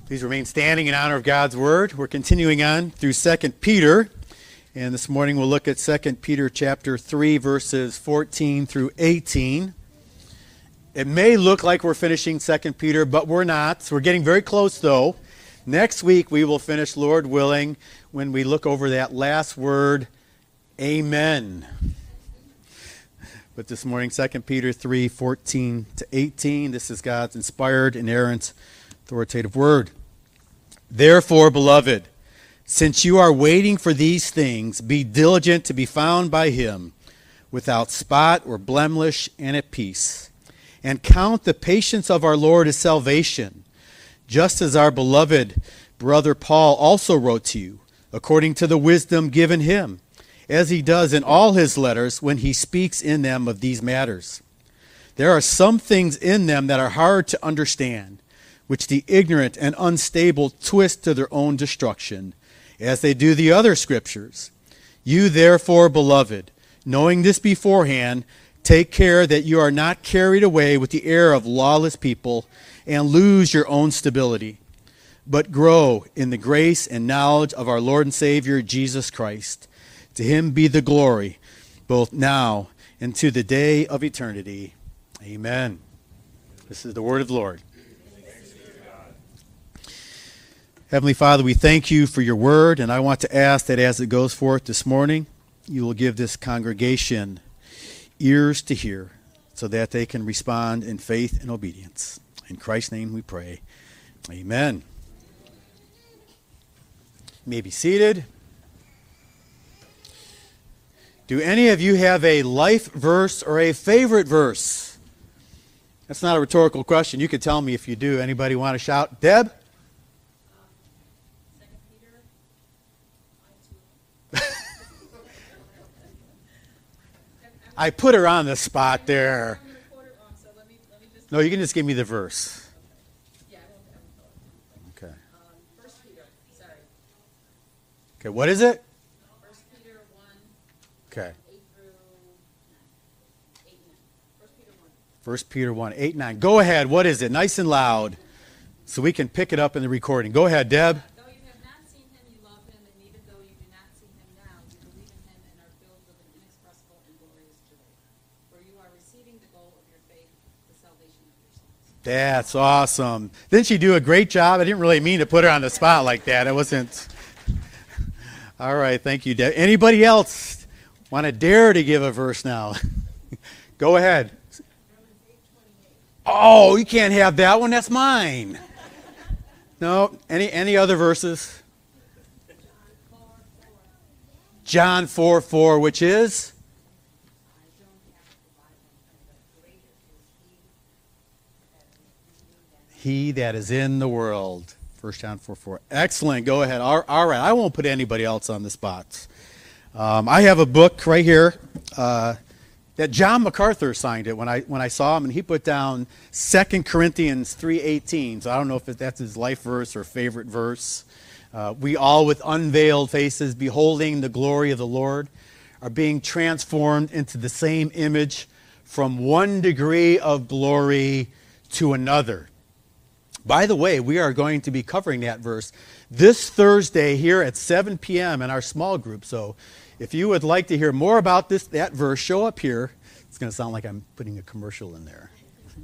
Please remain standing in honor of God's Word. We're continuing on through 2 Peter, and this morning we'll look at 2 Peter chapter 3, verses 14 through 18. It may look like we're finishing 2 Peter, but we're not. So we're getting very close, though. Next week we will finish, Lord willing, when we look over that last word, Amen. But this morning, 2 Peter 3, 14 to 18, this is God's inspired, inerrant, authoritative word. Therefore, beloved, since you are waiting for these things, be diligent to be found by him, without spot or blemish and at peace. And count the patience of our Lord as salvation, just as our beloved brother Paul also wrote to you, according to the wisdom given him, as he does in all his letters when he speaks in them of these matters. There are some things in them that are hard to understand, which the ignorant and unstable twist to their own destruction, as they do the other scriptures. You therefore, beloved, knowing this beforehand, take care that you are not carried away with the error of lawless people and lose your own stability, but grow in the grace and knowledge of our Lord and Savior, Jesus Christ. To him be the glory, both now and to the day of eternity. Amen. This is the word of the Lord. Heavenly Father, we thank you for your word, and I want to ask that as it goes forth this morning, you will give this congregation ears to hear so that they can respond in faith and obedience. In Christ's name we pray. Amen. You may be seated. Do any of you have a life verse or a favorite verse? That's not a rhetorical question. You could tell me if you do. Anybody want to shout? Deb? I put her on the spot there. No, you can just give me the verse. Okay. Okay, what is it? 1 Peter 1. Okay. 8 through 9. 1 Peter 1. 1 Peter 1, 8, 9. Go ahead. What is it? Nice and loud so we can pick it up in the recording. Go ahead, Deb. Though you have not seen him, you love him, and even though you do not see him now, you believe in him and are filled with an inexpressible and glorious joy. For you are receiving the goal of your faith, the salvation of your souls. That's awesome. Didn't she do a great job? I didn't really mean to put her on the spot like that. It wasn't. All right, thank you, Deb. Anybody else want to dare to give a verse now? Go ahead. Oh, you can't have that one. That's mine. No, any other verses? John 4:4, which is? He that is in the world. 1 John 4:4. Excellent. Go ahead. All right. I won't put anybody else on the spot. I have a book right here that John MacArthur signed it when I saw him, and he put down 2 Corinthians 3:18. So I don't know if that's his life verse or favorite verse. We all with unveiled faces, beholding the glory of the Lord, are being transformed into the same image from one degree of glory to another. By the way, we are going to be covering that verse this Thursday here at 7 p.m. in our small group. So if you would like to hear more about that verse, show up here. It's going to sound like I'm putting a commercial in there.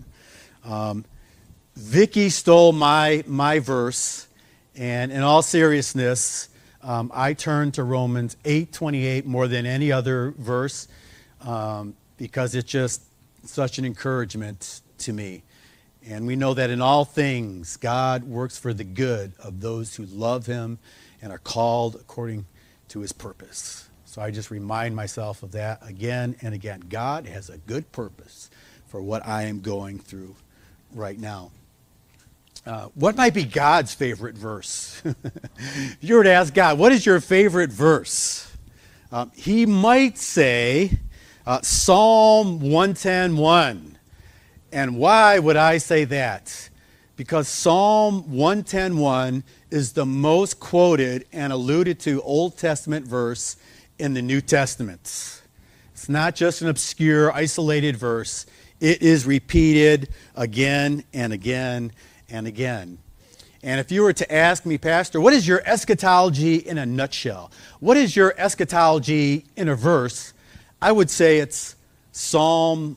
Vicky stole my verse, and in all seriousness, I turn to Romans 8:28 more than any other verse because it's just such an encouragement to me. And we know that in all things, God works for the good of those who love him and are called according to his purpose. So I just remind myself of that again and again. God has a good purpose for what I am going through right now. What might be God's favorite verse? If you were to ask God, what is your favorite verse? He might say Psalm 110:1. And why would I say that? Because Psalm 110:1 is the most quoted and alluded to Old Testament verse in the New Testament. It's not just an obscure, isolated verse. It is repeated again and again and again. And if you were to ask me, Pastor, what is your eschatology in a nutshell? What is your eschatology in a verse? I would say it's Psalm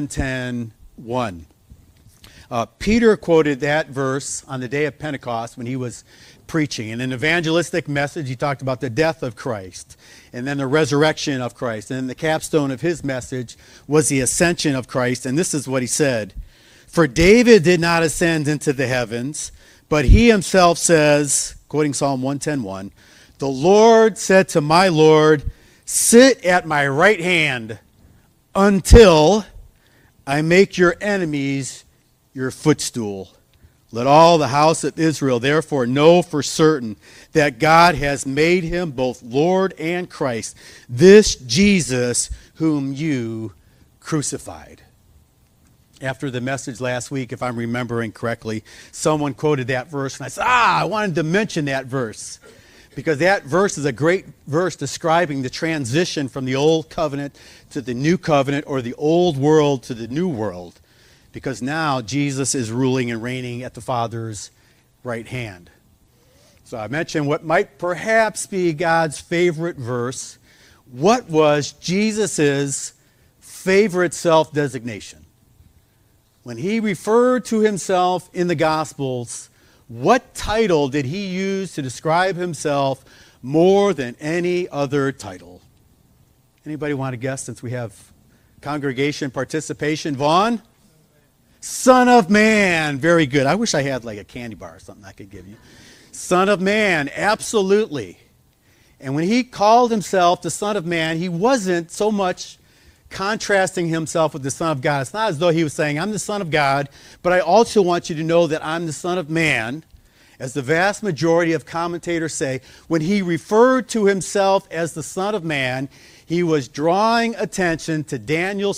110:1. Peter quoted that verse on the day of Pentecost when he was preaching. In an evangelistic message, he talked about the death of Christ and then the resurrection of Christ. And then the capstone of his message was the ascension of Christ. And this is what he said. For David did not ascend into the heavens, but he himself says, quoting Psalm 110:1, the Lord said to my Lord, sit at my right hand until I make your enemies your footstool. Let all the house of Israel therefore know for certain that God has made him both Lord and Christ, this Jesus whom you crucified. After the message last week, if I'm remembering correctly, someone quoted that verse, and I said, I wanted to mention that verse, because that verse is a great verse describing the transition from the old covenant to the new covenant, or the old world to the new world, because now Jesus is ruling and reigning at the Father's right hand. So I mentioned what might perhaps be God's favorite verse. What was Jesus' favorite self-designation? When he referred to himself in the Gospels, what title did he use to describe himself more than any other title? Anybody want to guess, since we have congregation participation? Vaughn? Son of Man. Very good. I wish I had like a candy bar or something I could give you. Son of Man, absolutely. And when he called himself the Son of Man, he wasn't so much contrasting himself with the Son of God. It's not as though he was saying, I'm the Son of God, but I also want you to know that I'm the Son of Man. As the vast majority of commentators say, when he referred to himself as the Son of Man, he was drawing attention to Daniel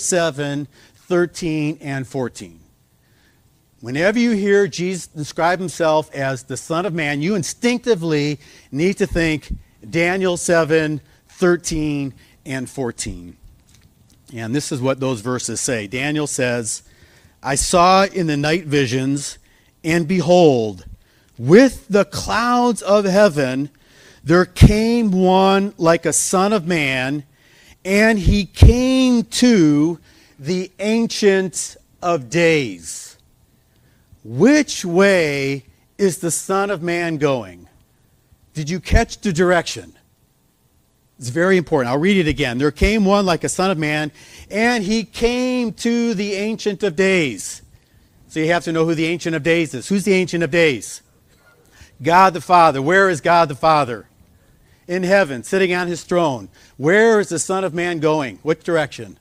7:13 and 14. Whenever you hear Jesus describe himself as the Son of Man, you instinctively need to think Daniel 7:13 and 14. And this is what those verses say. Daniel says, I saw in the night visions, and behold, with the clouds of heaven, there came one like a son of man, and he came to the Ancient of Days. Which way is the Son of Man going? Did you catch the direction? It's very important. I'll read it again. There came one like a son of man, and he came to the Ancient of Days. So you have to know who the Ancient of Days is. Who's the Ancient of Days? God the Father. Where is God the Father? In heaven, sitting on his throne. Where is the Son of Man going? What direction?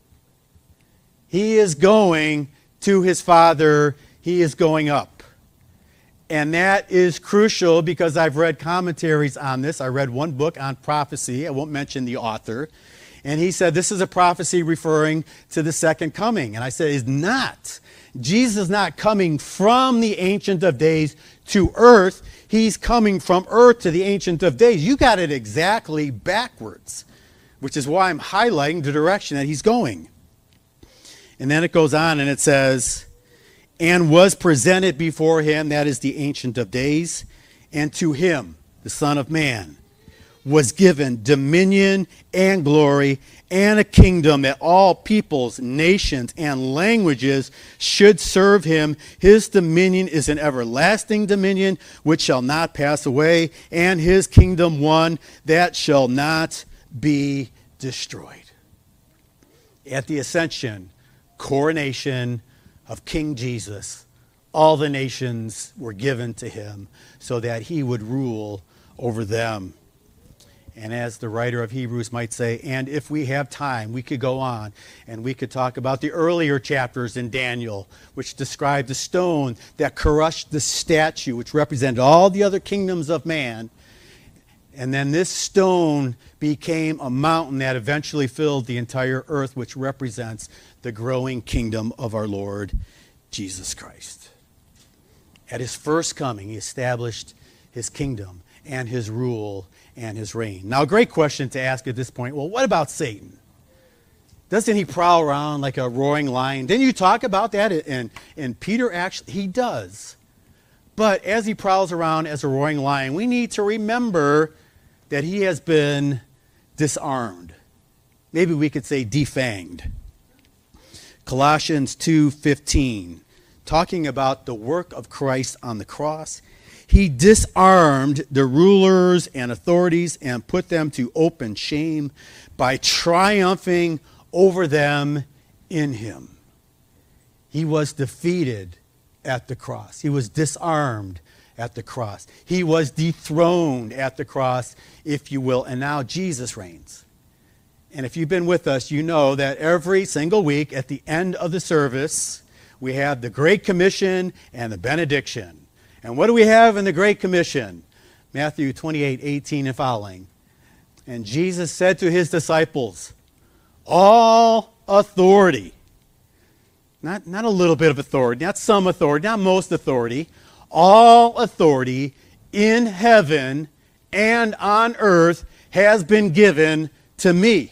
He is going to his Father. He is going up. And that is crucial because I've read commentaries on this. I read one book on prophecy. I won't mention the author. And he said this is a prophecy referring to the second coming. And I said, it's not. Jesus is not coming from the Ancient of Days to earth. He's coming from earth to the Ancient of Days. You got it exactly backwards, which is why I'm highlighting the direction that he's going. And then it goes on and it says, and was presented before him, that is the Ancient of Days, and to him, the Son of Man, was given dominion and glory and a kingdom that all peoples, nations, and languages should serve him. His dominion is an everlasting dominion which shall not pass away, and his kingdom one that shall not be destroyed. At the ascension, coronation of King Jesus, all the nations were given to him so that he would rule over them. And as the writer of Hebrews might say, and if we have time, we could go on and we could talk about the earlier chapters in Daniel, which describe the stone that crushed the statue, which represented all the other kingdoms of man. And then this stone became a mountain that eventually filled the entire earth, which represents the growing kingdom of our Lord Jesus Christ. At his first coming, he established his kingdom and his rule and his reign. Now, a great question to ask at this point, well, what about Satan? Doesn't he prowl around like a roaring lion? Didn't you talk about that? And Peter actually, he does. But as he prowls around as a roaring lion, we need to remember that he has been disarmed. Maybe we could say defanged. Colossians 2:15, talking about the work of Christ on the cross. He disarmed the rulers and authorities and put them to open shame by triumphing over them in him. He was defeated at the cross. He was disarmed at the cross. He was dethroned at the cross, if you will, and now Jesus reigns. And if you've been with us, you know that every single week at the end of the service, we have the Great Commission and the benediction. And what do we have in the Great Commission? Matthew 28:18 and following. And Jesus said to his disciples, all authority, not a little bit of authority, not some authority, not most authority, all authority in heaven and on earth has been given to me.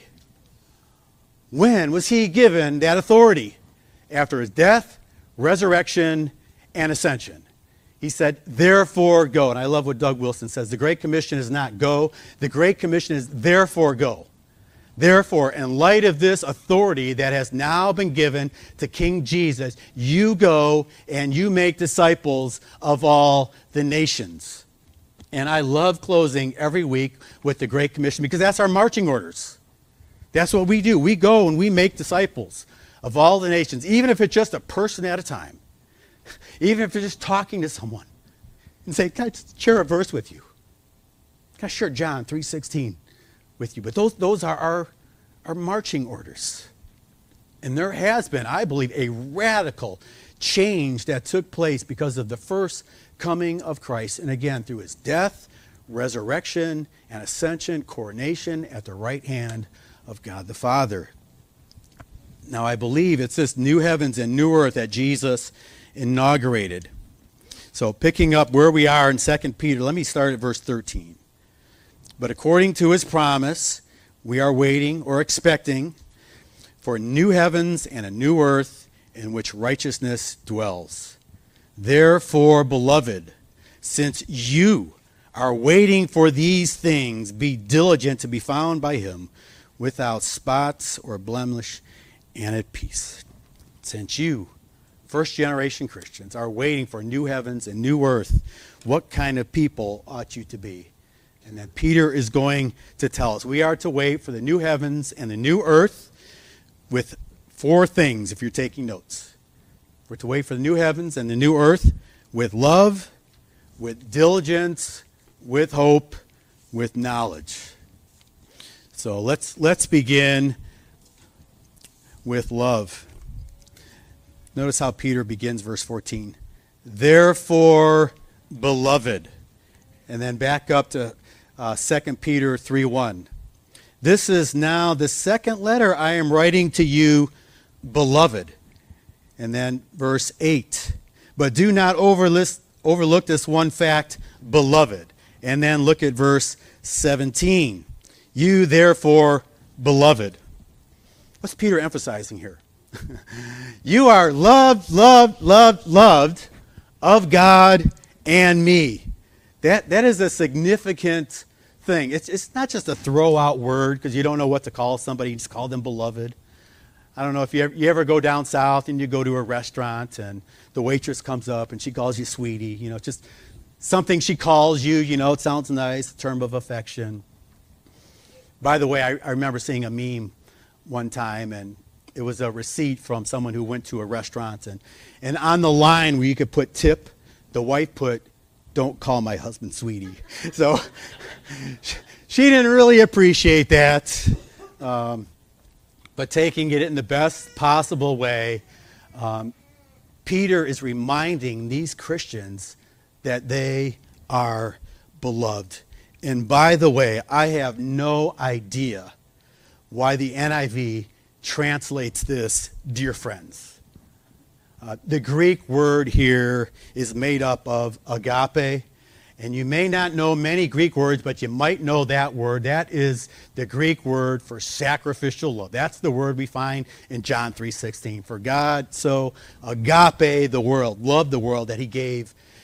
When was he given that authority? After his death, resurrection, and ascension. He said, therefore go. And I love what Doug Wilson says. The Great Commission is not go. The Great Commission is therefore go. Therefore, in light of this authority that has now been given to King Jesus, you go and you make disciples of all the nations. And I love closing every week with the Great Commission because that's our marching orders. That's what we do. We go and we make disciples of all the nations, even if it's just a person at a time. Even if you're just talking to someone and say, can I just share a verse with you? Can I share John 3:16 with you? But those are our marching orders. And there has been, I believe, a radical change that took place because of the first coming of Christ. And again, through his death, resurrection, and ascension, coronation at the right hand of God the Father. Now, I believe it's this new heavens and new earth that Jesus inaugurated. So picking up where we are in 2 Peter, let me start at verse 13. But according to his promise, we are waiting or expecting for new heavens and a new earth in which righteousness dwells. Therefore, beloved, since you are waiting for these things, be diligent to be found by him without spots or blemish and at peace. Since you, first-generation Christians, are waiting for new heavens and new earth, what kind of people ought you to be? And then Peter is going to tell us we are to wait for the new heavens and the new earth with 4 things, if you're taking notes. We're to wait for the new heavens and the new earth with love, with diligence, with hope, with knowledge. So let's begin with love. Notice how Peter begins verse 14. Therefore, beloved. And then back up to 2 Peter 3:1. This is now the second letter I am writing to you, beloved. And then verse 8. But do not overlook this one fact, beloved. And then look at verse 17. You therefore, beloved. What's Peter emphasizing here? You are loved of God and me. That is a significant thing. It's not just a throw out word because you don't know what to call somebody. You just call them beloved. I don't know if you ever go down south and you go to a restaurant and the waitress comes up and she calls you sweetie. You know, just something she calls you. You know, it sounds nice, a term of affection. By the way, I remember seeing a meme one time, and it was a receipt from someone who went to a restaurant, and on the line where you could put tip, the wife put, "Don't call my husband sweetie." So she didn't really appreciate that, but taking it in the best possible way, Peter is reminding these Christians that they are beloved. And by the way, I have no idea why the NIV translates this, dear friends. The Greek word here is made up of agape. And you may not know many Greek words, but you might know that word. That is the Greek word for sacrificial love. That's the word we find in John 3:16. For God so agape the world, loved the world, that he gave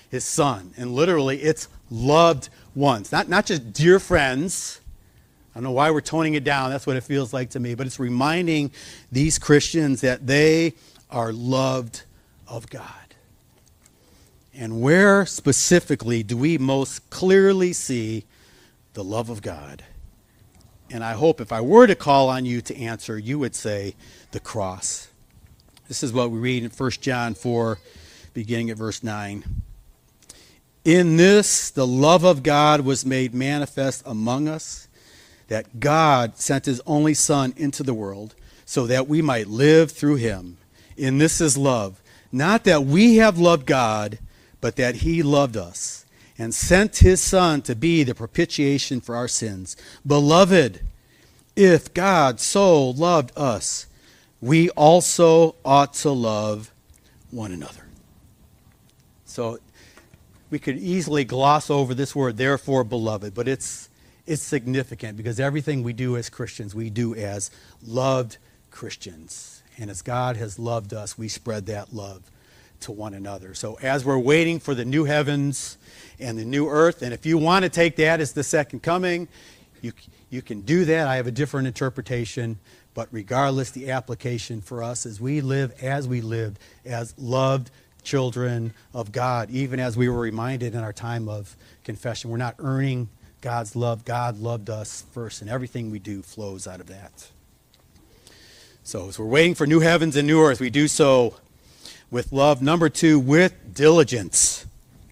his son. And literally, it's loved ones. Not just dear friends. I don't know why we're toning it down. That's what it feels like to me. But it's reminding these Christians that they are loved of God. And where specifically do we most clearly see the love of God? And I hope if I were to call on you to answer, you would say the cross. This is what we read in 1 John 4, beginning at verse 9. In this, the love of God was made manifest among us, that God sent his only Son into the world so that we might live through him. In this is love, not that we have loved God, but that he loved us and sent his Son to be the propitiation for our sins. Beloved, if God so loved us, we also ought to love one another. So we could easily gloss over this word, therefore, beloved, but it's significant because everything we do as Christians, we do as loved Christians. And as God has loved us, we spread that love to one another. So as we're waiting for the new heavens and the new earth, and if you want to take that as the second coming, you can do that. I have a different interpretation, but regardless, the application for us is we live as we lived as loved children of God, even as we were reminded in our time of confession. We're not earning God's love. God loved us first, and everything we do flows out of that. So as we're waiting for new heavens and new earth, we do so with love. Number 2, with diligence.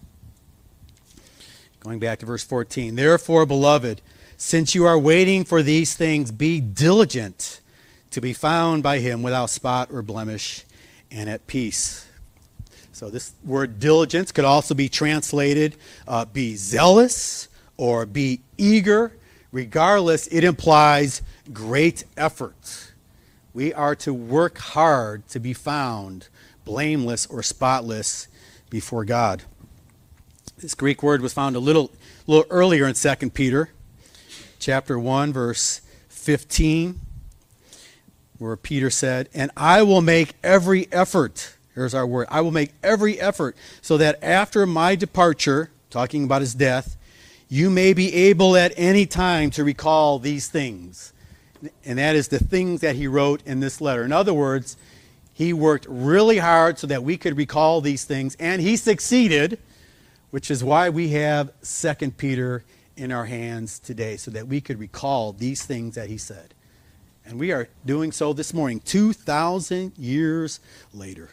Going back to verse 14. Therefore, beloved, since you are waiting for these things, be diligent to be found by him without spot or blemish and at peace. So this word diligence could also be translated be zealous or be eager. Regardless, it implies great effort. We are to work hard to be found blameless or spotless before God. This Greek word was found a little earlier in 2 Peter chapter 1, verse 15, where Peter said, and I will make every effort, here's our word, I will make every effort so that after my departure, talking about his death, you may be able at any time to recall these things. And that is the things that he wrote in this letter. In other words, he worked really hard so that we could recall these things, and he succeeded, which is why we have 2 Peter in our hands today, so that we could recall these things that he said. And we are doing so this morning, 2,000 years later.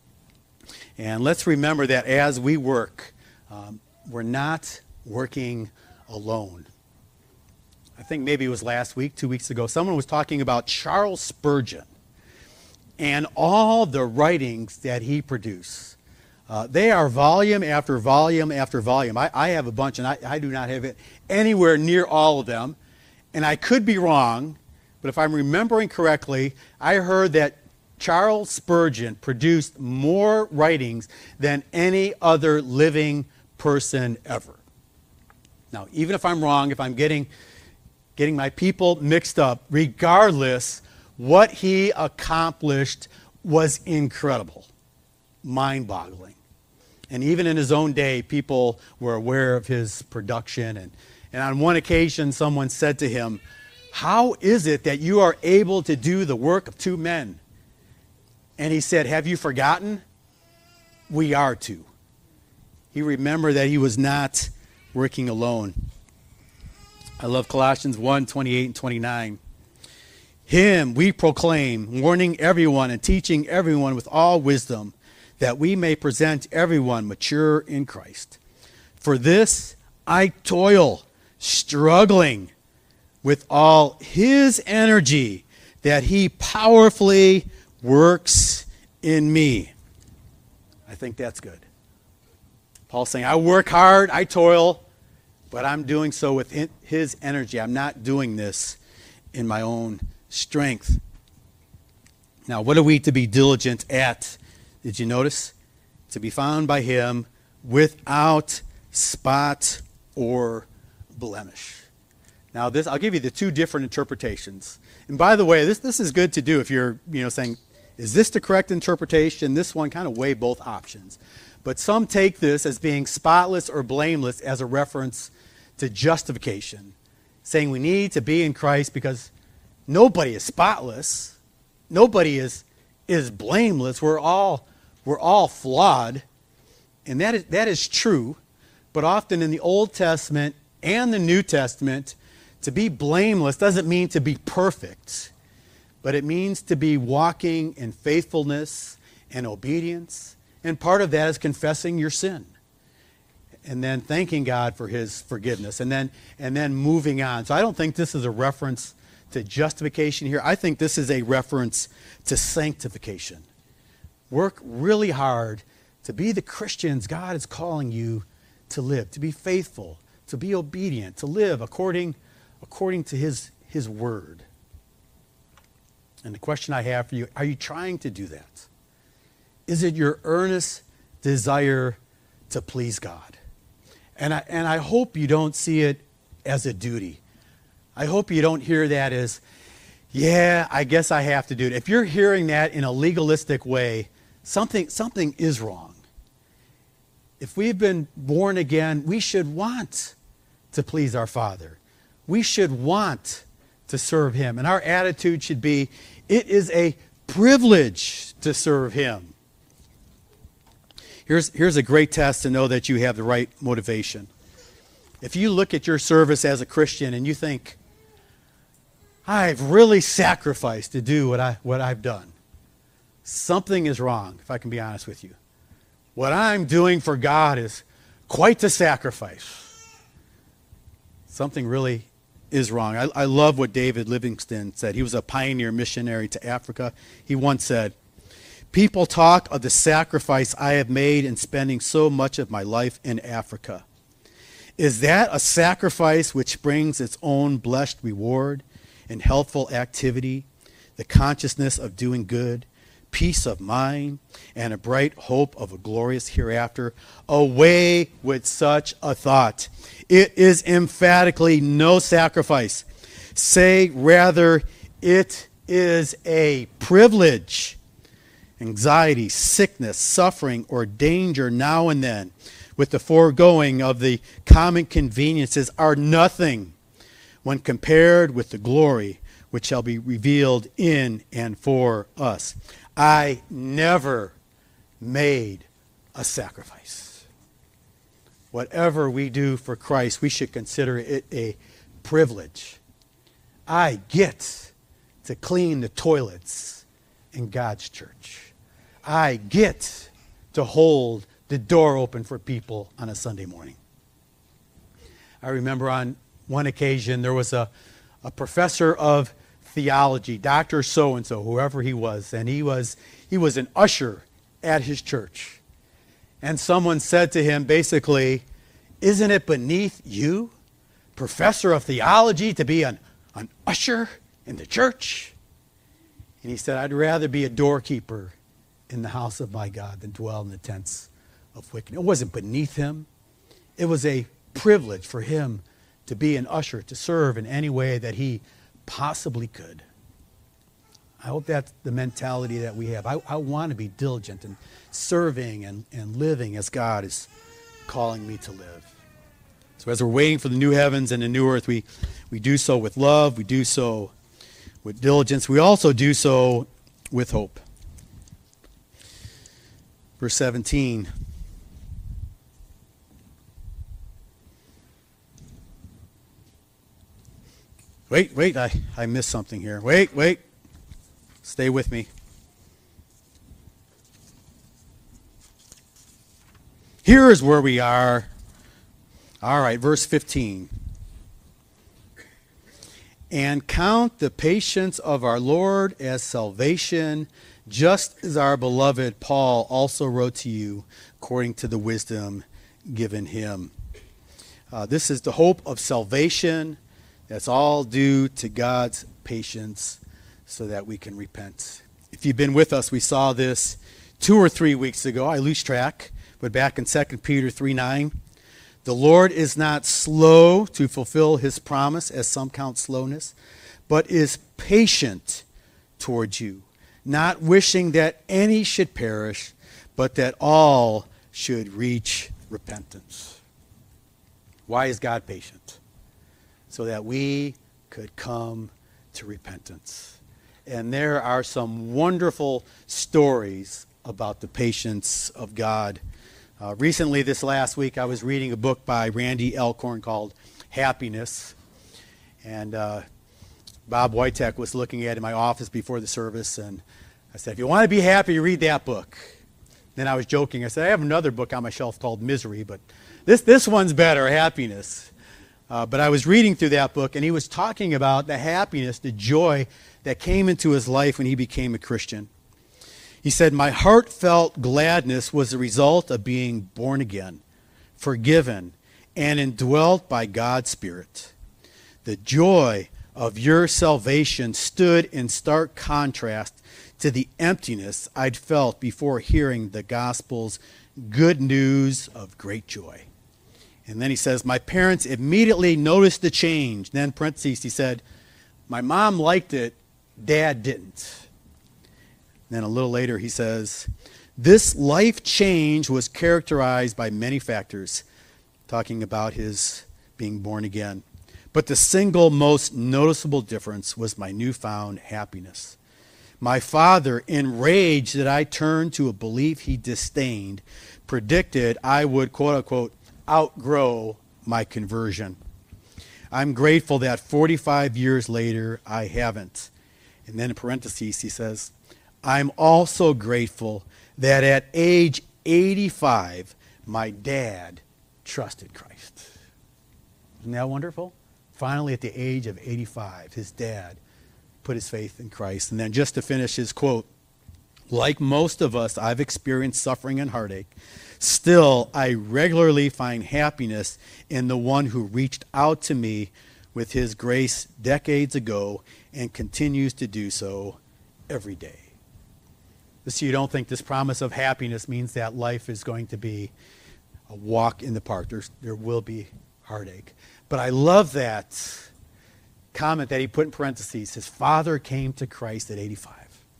And let's remember that as we work, we're not working alone. I think maybe it was last week, 2 weeks ago, someone was talking about Charles Spurgeon and all the writings that he produced. They are volume after volume after volume. I have a bunch, and I do not have it anywhere near all of them. And I could be wrong, but if I'm remembering correctly, I heard that Charles Spurgeon produced more writings than any other living person ever. Now, even if I'm wrong, if I'm getting my people mixed up, regardless, what he accomplished was incredible, mind-boggling. And even in his own day, people were aware of his production. And on one occasion, someone said to him, how is it that you are able to do the work of 2 men? And he said, have you forgotten? We are 2. He remembered that he was not working alone. I love Colossians 1, 28 and 29. Him we proclaim, warning everyone and teaching everyone with all wisdom, that we may present everyone mature in Christ. For this I toil, struggling with all his energy that he powerfully works in me. I think that's good. Paul's saying, I work hard, I toil, but I'm doing so with his energy. I'm not doing this in my own strength. Now, what are we to be diligent at? Did you notice? To be found by him without spot or blemish. Now, I'll give you the 2 different interpretations. And by the way, this is good to do if you're saying, is this the correct interpretation? This one, kind of weigh both options. But some take this as being spotless or blameless as a reference to justification, saying we need to be in Christ because nobody is spotless. Nobody is blameless. We're all flawed. And that is true. But often in the Old Testament and the New Testament, to be blameless doesn't mean to be perfect, but it means to be walking in faithfulness and obedience. And part of that is confessing your sin and then thanking God for his forgiveness and then moving on. So I don't think this is a reference to justification here. I think this is a reference to sanctification. Work really hard to be the Christians God is calling you to live, to be faithful, to be obedient, to live according to his word. And the question I have for you, are you trying to do that? Is it your earnest desire to please God? And I hope you don't see it as a duty. I hope you don't hear that as, yeah, I guess I have to do it. If you're hearing that in a legalistic way, something is wrong. If we've been born again, we should want to please our Father. We should want to serve him. And our attitude should be, it is a privilege to serve him. Here's a great test to know that you have the right motivation. If you look at your service as a Christian and you think, I've really sacrificed to do what I've done, something is wrong, if I can be honest with you. What I'm doing for God is quite the sacrifice. Something really is wrong. I love what David Livingstone said. He was a pioneer missionary to Africa. He once said, people talk of the sacrifice I have made in spending so much of my life in Africa. Is that a sacrifice which brings its own blessed reward in healthful activity, the consciousness of doing good, peace of mind, and a bright hope of a glorious hereafter? Away with such a thought. It is emphatically no sacrifice. Say rather, it is a privilege. Anxiety, sickness, suffering, or danger now and then, with the foregoing of the common conveniences, are nothing when compared with the glory which shall be revealed in and for us. I never made a sacrifice. Whatever we do for Christ, we should consider it a privilege. I get to clean the toilets in God's church. I get to hold the door open for people on a Sunday morning. I remember on one occasion there was a professor of theology, Dr. So-and-so, whoever he was, and he was an usher at his church. And someone said to him basically, isn't it beneath you, professor of theology, to be an usher in the church? And he said, I'd rather be a doorkeeper in the house of my God than dwell in the tents of wickedness. It wasn't beneath him. It was a privilege for him to be an usher, to serve in any way that he possibly could. I hope that's the mentality that we have. I want to be diligent in serving and living as God is calling me to live. So as we're waiting for the new heavens and the new earth, we do so with love, we do so with diligence, we also do so with hope. Verse 17. Wait, I missed something here. Wait. Stay with me. Here is where we are. All right, verse 15. And count the patience of our Lord as salvation, just as our beloved Paul also wrote to you, according to the wisdom given him. This is the hope of salvation. That's all due to God's patience so that we can repent. If you've been with us, we saw this 2 or 3 weeks ago. I lose track, but back in 2 Peter 3:9, the Lord is not slow to fulfill his promise, as some count slowness, but is patient towards you, not wishing that any should perish, but that all should reach repentance. Why is God patient? So that we could come to repentance. And there are some wonderful stories about the patience of God. Recently, this last week, I was reading a book by Randy Alcorn called Happiness. And Bob Wojtek was looking at it in my office before the service, and I said, if you want to be happy, read that book. Then I was joking. I said, I have another book on my shelf called Misery, but this one's better, Happiness. But I was reading through that book, and he was talking about the happiness, the joy that came into his life when he became a Christian. He said, my heartfelt gladness was the result of being born again, forgiven, and indwelt by God's Spirit. The joy of your salvation stood in stark contrast to the emptiness I'd felt before hearing the gospel's good news of great joy. And then he says, my parents immediately noticed the change. Then, parentheses, he said, my mom liked it, Dad didn't. Then a little later he says, this life change was characterized by many factors, talking about his being born again. But the single most noticeable difference was my newfound happiness. My father, enraged that I turned to a belief he disdained, predicted I would, quote unquote, outgrow my conversion. I'm grateful that 45 years later I haven't. And then in parentheses he says, I'm also grateful that at age 85 my dad trusted Christ. Isn't that wonderful? Finally, at the age of 85, his dad put his faith in Christ. And then just to finish his quote, like most of us, I've experienced suffering and heartache. Still, I regularly find happiness in the one who reached out to me with his grace decades ago and continues to do so every day. So you don't think this promise of happiness means that life is going to be a walk in the park. There will be heartache. But I love that comment that he put in parentheses. His father came to Christ at 85.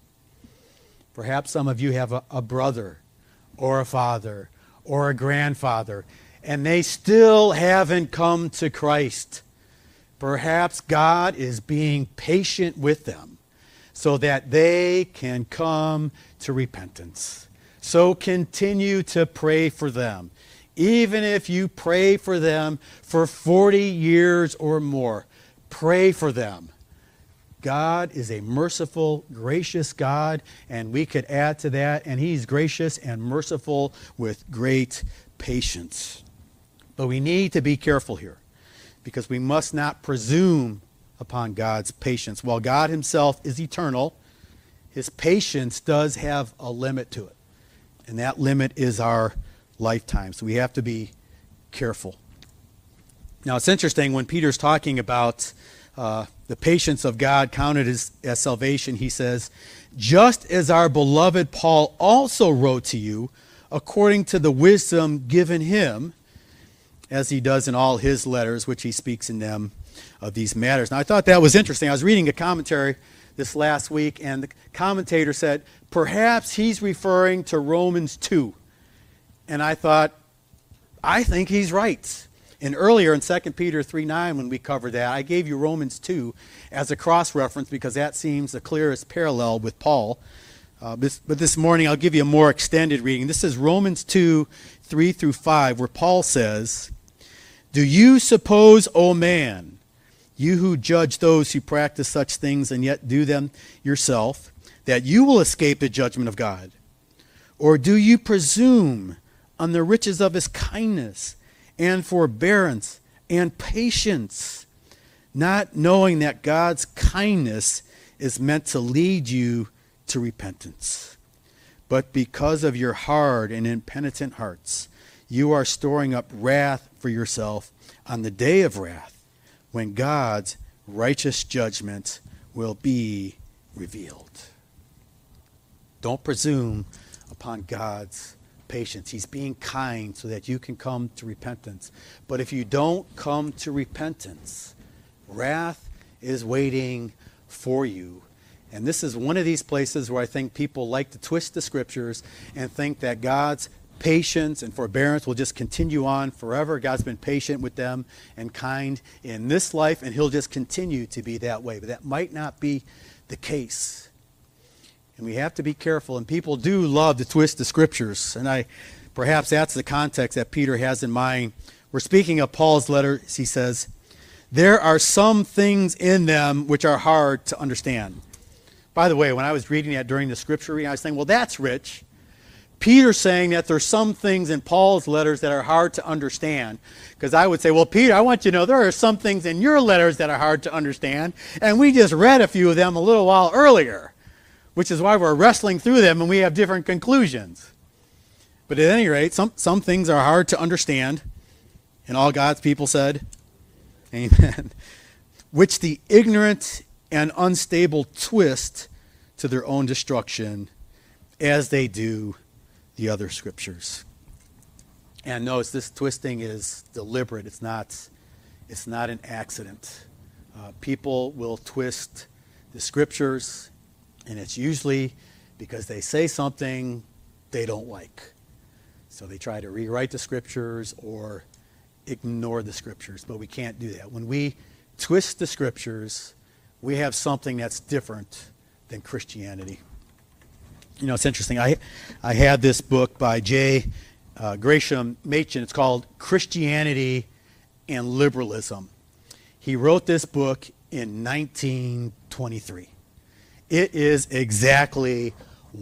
Perhaps some of you have a brother or a father or a grandfather, and they still haven't come to Christ. Perhaps God is being patient with them so that they can come to repentance. So continue to pray for them. Even if you pray for them for 40 years or more, pray for them. God is a merciful, gracious God, and we could add to that, and he's gracious and merciful with great patience. But we need to be careful here, because we must not presume upon God's patience. While God himself is eternal, his patience does have a limit to it, and that limit is our lifetime. So we have to be careful. Now, it's interesting when Peter's talking about the patience of God counted as salvation, he says, just as our beloved Paul also wrote to you, according to the wisdom given him, as he does in all his letters, which he speaks in them of these matters. Now, I thought that was interesting. I was reading a commentary this last week, and the commentator said, perhaps he's referring to Romans 2. And I thought, I think he's right. And earlier in 2 Peter 3:9, when we covered that, I gave you Romans 2 as a cross-reference because that seems the clearest parallel with Paul. But this morning I'll give you a more extended reading. This is Romans 2, 3 through 5, where Paul says, do you suppose, O man, you who judge those who practice such things and yet do them yourself, that you will escape the judgment of God? Or do you presume on the riches of his kindness and forbearance and patience, not knowing that God's kindness is meant to lead you to repentance? But because of your hard and impenitent hearts, you are storing up wrath for yourself on the day of wrath, when God's righteous judgment will be revealed. Don't presume upon God's patience. He's being kind so that you can come to repentance. But if you don't come to repentance, wrath is waiting for you. And this is one of these places where I think people like to twist the scriptures and think that God's patience and forbearance will just continue on forever. God's been patient with them and kind in this life, and he'll just continue to be that way. But that might not be the case. And we have to be careful. And people do love to twist the scriptures. And perhaps that's the context that Peter has in mind. We're speaking of Paul's letter. He says, there are some things in them which are hard to understand. By the way, when I was reading that during the scripture reading, I was saying, well, that's rich. Peter's saying that there's some things in Paul's letters that are hard to understand. Because I would say, well, Peter, I want you to know there are some things in your letters that are hard to understand. And we just read a few of them a little while earlier, which is why we're wrestling through them and we have different conclusions. But at any rate, some things are hard to understand. And all God's people said, amen. Which the ignorant and unstable twist to their own destruction, as they do the other scriptures. And notice this twisting is deliberate. It's not an accident. People will twist the scriptures, and it's usually because they say something they don't like. So they try to rewrite the scriptures or ignore the scriptures, but we can't do that. When we twist the scriptures, we have something that's different than Christianity. You know, it's interesting. I had this book by J. Gresham Machen. It's called Christianity and Liberalism. He wrote this book in 1923. It is exactly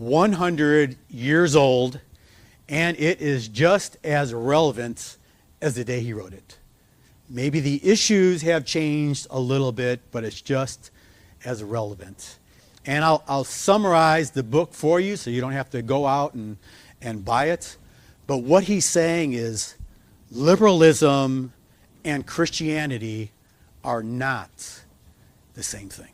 100 years old, and it is just as relevant as the day he wrote it. Maybe the issues have changed a little bit, but it's just as relevant. And I'll summarize the book for you so you don't have to go out and buy it. But what he's saying is liberalism and Christianity are not the same thing.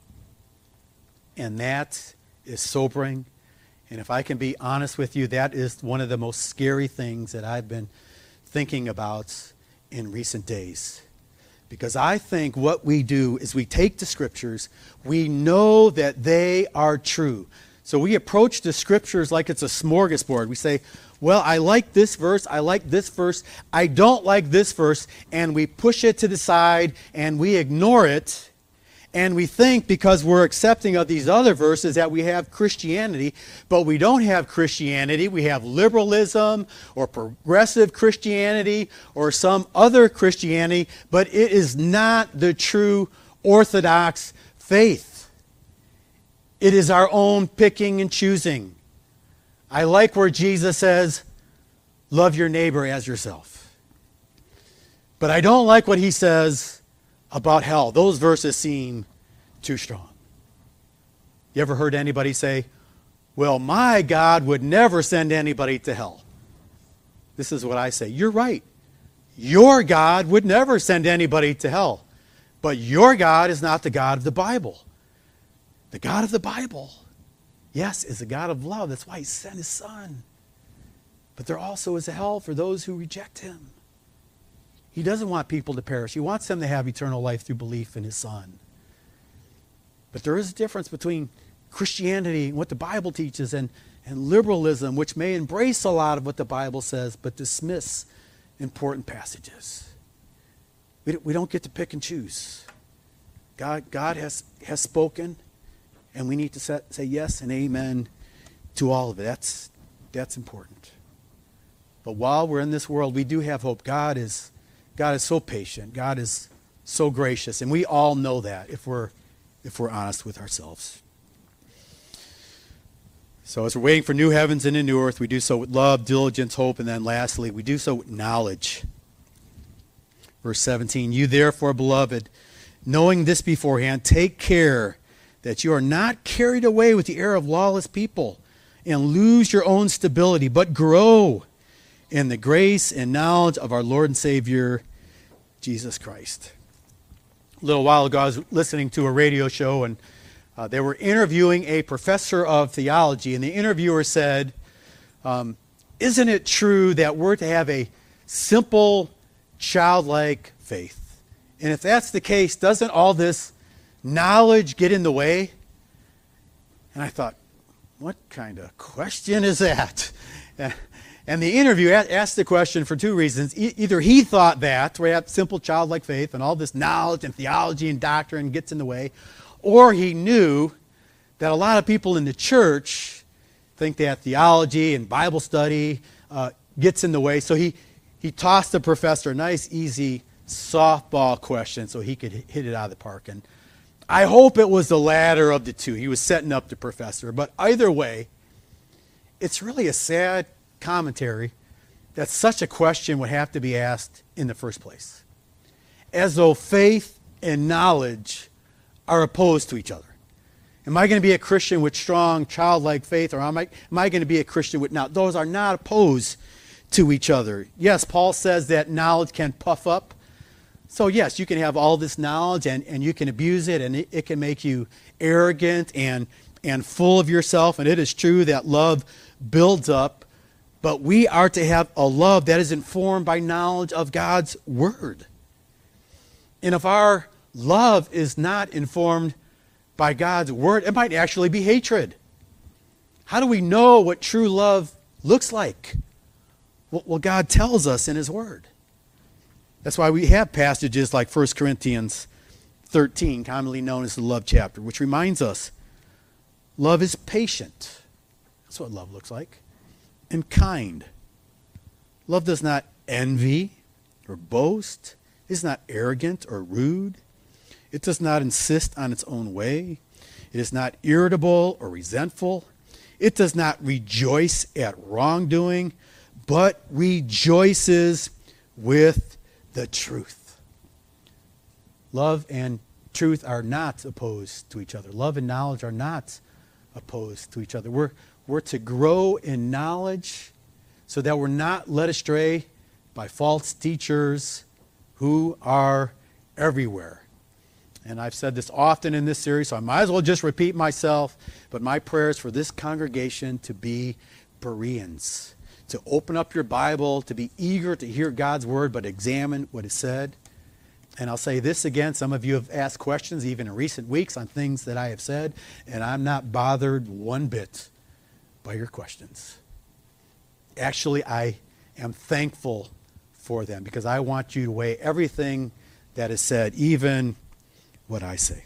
And that is sobering. And if I can be honest with you, that is one of the most scary things that I've been thinking about in recent days. Because I think what we do is we take the scriptures, we know that they are true. So we approach the scriptures like it's a smorgasbord. We say, well, I like this verse, I like this verse, I don't like this verse, and we push it to the side and we ignore it. And we think because we're accepting of these other verses that we have Christianity, but we don't have Christianity. We have liberalism or progressive Christianity or some other Christianity, but it is not the true Orthodox faith. It is our own picking and choosing. I like where Jesus says, love your neighbor as yourself. But I don't like what he says about hell. Those verses seem too strong. You ever heard anybody say, well, my God would never send anybody to hell? This is what I say. You're right. Your God would never send anybody to hell. But your God is not the God of the Bible. The God of the Bible, yes, is a God of love. That's why he sent his son. But there also is a hell for those who reject him. He doesn't want people to perish. He wants them to have eternal life through belief in his son. But there is a difference between Christianity and what the Bible teaches and liberalism, which may embrace a lot of what the Bible says, but dismiss important passages. We don't get to pick and choose. God has spoken, and we need to say yes and amen to all of it. That's important. But while we're in this world, we do have hope. God is so patient. God is so gracious. And we all know that if we're honest with ourselves. So as we're waiting for new heavens and a new earth, we do so with love, diligence, hope, and then lastly, we do so with knowledge. Verse 17, you therefore, beloved, knowing this beforehand, take care that you are not carried away with the error of lawless people and lose your own stability, but grow in the grace and knowledge of our Lord and Savior, Jesus Christ. A little while ago, I was listening to a radio show, and they were interviewing a professor of theology, and the interviewer said, isn't it true that we're to have a simple, childlike faith? And if that's the case, doesn't all this knowledge get in the way? And I thought, what kind of question is that? And And the interview asked the question for two reasons. Either he thought that, where you have simple childlike faith and all this knowledge and theology and doctrine gets in the way, or he knew that a lot of people in the church think that theology and Bible study gets in the way. So he tossed the professor a nice, easy softball question so he could hit it out of the park. And I hope it was the latter of the two. He was setting up the professor. But either way, it's really a sad commentary that such a question would have to be asked in the first place, as though faith and knowledge are opposed to each other. Am I going to be a Christian with strong childlike faith, or am I going to be a Christian with knowledge? Those are not opposed to each other. Yes, Paul says that knowledge can puff up. So yes, you can have all this knowledge and you can abuse it, and it can make you arrogant and full of yourself. And it is true that love builds up. But we are to have a love that is informed by knowledge of God's Word. And if our love is not informed by God's Word, it might actually be hatred. How do we know what true love looks like? Well, God tells us in His Word. That's why we have passages like 1 Corinthians 13, commonly known as the love chapter, which reminds us love is patient. That's what love looks like. And kind. Love does not envy or boast. It is not arrogant or rude. It does not insist on its own way. It is not irritable or resentful. It does not rejoice at wrongdoing, but rejoices with the truth. Love and truth are not opposed to each other. Love and knowledge are not opposed to each other. We're to grow in knowledge so that we're not led astray by false teachers who are everywhere. And I've said this often in this series, so I might as well just repeat myself, but my prayer is for this congregation to be Bereans, to open up your Bible, to be eager to hear God's Word, but examine what is said. And I'll say this again, some of you have asked questions even in recent weeks on things that I have said, and I'm not bothered one bit by your questions. Actually, I am thankful for them because I want you to weigh everything that is said, even what I say.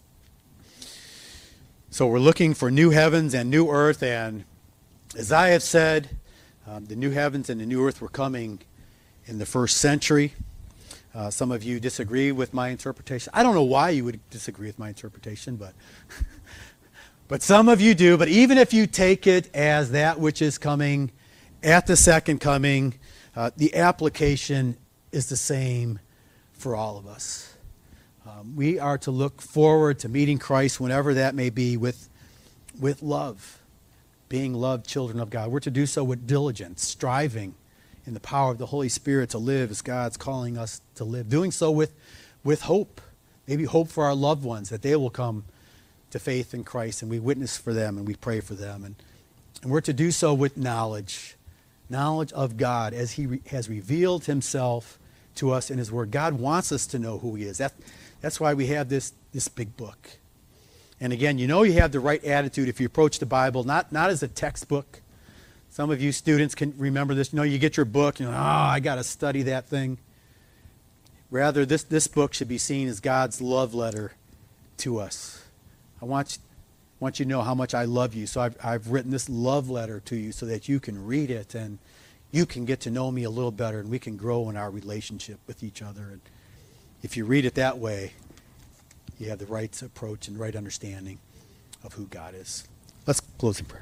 So we're looking for new heavens and new earth, and as I have said, the new heavens and the new earth were coming in the first century. Some of you disagree with my interpretation. I don't know why you would disagree with my interpretation, but some of you do. But even if you take it as that which is coming at the second coming, the application is the same for all of us. We are to look forward to meeting Christ whenever that may be with love, being loved children of God. We're to do so with diligence, striving in the power of the Holy Spirit to live as God's calling us to live. Doing so with hope, maybe hope for our loved ones, that they will come to faith in Christ, and we witness for them and we pray for them. And we're to do so with knowledge of God as He has revealed Himself to us in His Word. God wants us to know who He is. That's why we have this big book. And again, you have the right attitude if you approach the Bible, not as a textbook. Some of you students can remember this. You get your book, I got to study that thing. Rather, this book should be seen as God's love letter to us. I want you to know how much I love you. So I've written this love letter to you so that you can read it and you can get to know me a little better, and we can grow in our relationship with each other. And if you read it that way, you have the right approach and right understanding of who God is. Let's close in prayer.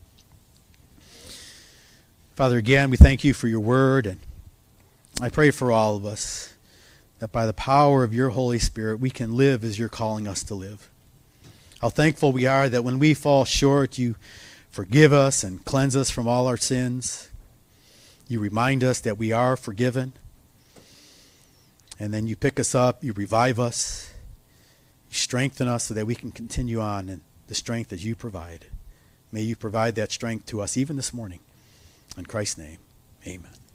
Father, again, we thank you for your word, and I pray for all of us that by the power of your Holy Spirit, we can live as you're calling us to live. How thankful we are that when we fall short, you forgive us and cleanse us from all our sins. You remind us that we are forgiven. And then you pick us up, you revive us, you strengthen us so that we can continue on in the strength that you provide. May you provide that strength to us even this morning. In Christ's name, amen.